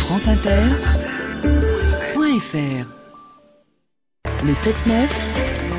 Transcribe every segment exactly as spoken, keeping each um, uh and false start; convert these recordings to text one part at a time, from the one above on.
France Inter, point F R. Le sept neuf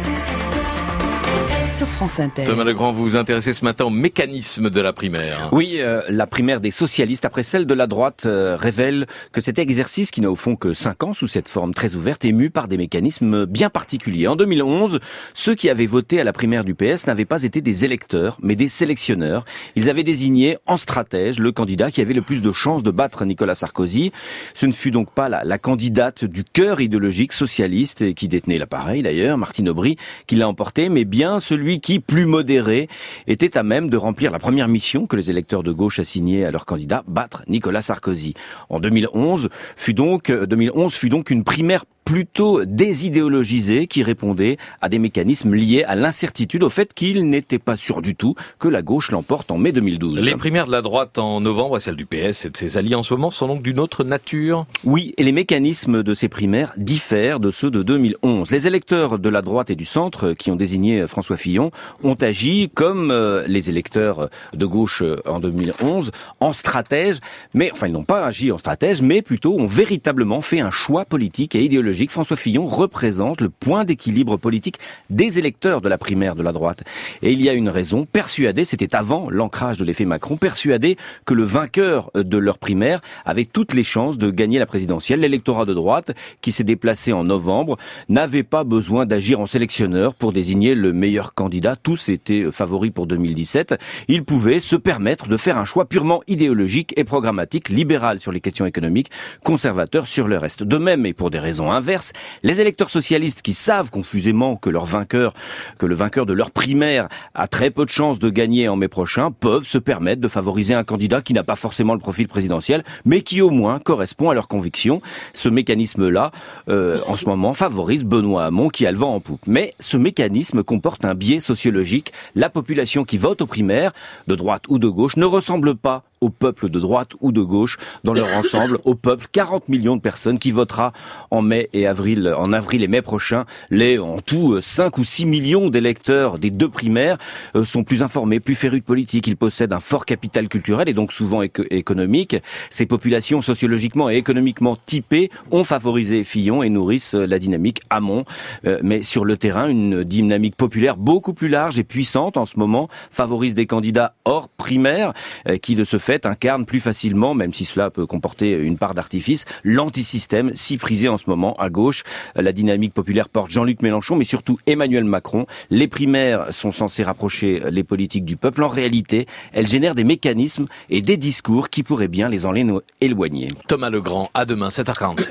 sur France Inter. Thomas Legrand, vous vous intéressez ce matin au mécanisme de la primaire. Oui, euh, la primaire des socialistes, après celle de la droite, euh, révèle que cet exercice, qui n'a au fond que cinq ans sous cette forme très ouverte, est mu par des mécanismes bien particuliers. En deux mille onze, ceux qui avaient voté à la primaire du P S n'avaient pas été des électeurs, mais des sélectionneurs. Ils avaient désigné en stratège le candidat qui avait le plus de chances de battre Nicolas Sarkozy. Ce ne fut donc pas la, la candidate du cœur idéologique socialiste, et qui détenait l'appareil d'ailleurs, Martine Aubry, qui l'a emporté, mais bien celui qui, plus modéré, était à même de remplir la première mission que les électeurs de gauche assignaient à leur candidat, battre Nicolas Sarkozy. En deux mille onze, fut donc, deux mille onze fut donc une primaire plutôt désidéologisée qui répondait à des mécanismes liés à l'incertitude, au fait qu'il n'était pas sûr du tout que la gauche l'emporte en mai deux mille douze. Les primaires de la droite en novembre et celles du P S et de ses alliés en ce moment sont donc d'une autre nature? Oui, et les mécanismes de ces primaires diffèrent de ceux de deux mille onze. Les électeurs de la droite et du centre qui ont désigné François Fillon ont agi comme euh, les électeurs de gauche en deux mille onze, en stratège, mais enfin ils n'ont pas agi en stratège, mais plutôt ont véritablement fait un choix politique et idéologique. François Fillon représente le point d'équilibre politique des électeurs de la primaire de la droite. Et il y a une raison, persuadé, c'était avant l'ancrage de l'effet Macron, persuadé que le vainqueur de leur primaire avait toutes les chances de gagner la présidentielle. L'électorat de droite, qui s'est déplacé en novembre, n'avait pas besoin d'agir en sélectionneur pour désigner le meilleur candidat. Tous étaient favoris pour deux mille dix-sept. Ils pouvaient se permettre de faire un choix purement idéologique et programmatique, libéral sur les questions économiques, conservateur sur le reste. De même, et pour des raisons inverses, les électeurs socialistes qui savent confusément que leur vainqueur, que le vainqueur de leur primaire a très peu de chances de gagner en mai prochain, peuvent se permettre de favoriser un candidat qui n'a pas forcément le profil présidentiel, mais qui au moins correspond à leurs convictions. Ce mécanisme-là, euh, en ce moment, favorise Benoît Hamon qui a le vent en poupe. Mais ce mécanisme comporte un biais sociologique. La population qui vote aux primaires, de droite ou de gauche, ne ressemble pas au peuple de droite ou de gauche dans leur ensemble, au peuple, quarante millions de personnes qui votera en mai et avril, en avril et mai prochain. Les, en tout, cinq ou six millions d'électeurs des deux primaires euh, sont plus informés, plus férus de politique. Ils possèdent un fort capital culturel et donc souvent éco- économique. Ces populations sociologiquement et économiquement typées ont favorisé Fillon et nourrissent la dynamique Hamon. Euh, mais sur le terrain, une dynamique populaire beaucoup plus large et puissante en ce moment favorise des candidats hors primaire euh, qui de ce fait incarne plus facilement, même si cela peut comporter une part d'artifice, l'antisystème si prisé en ce moment à gauche. La dynamique populaire porte Jean-Luc Mélenchon, mais surtout Emmanuel Macron. Les primaires sont censées rapprocher les politiques du peuple. En réalité, elles génèrent des mécanismes et des discours qui pourraient bien les en éloigner. Thomas Legrand, à demain, sept heures quarante-sept.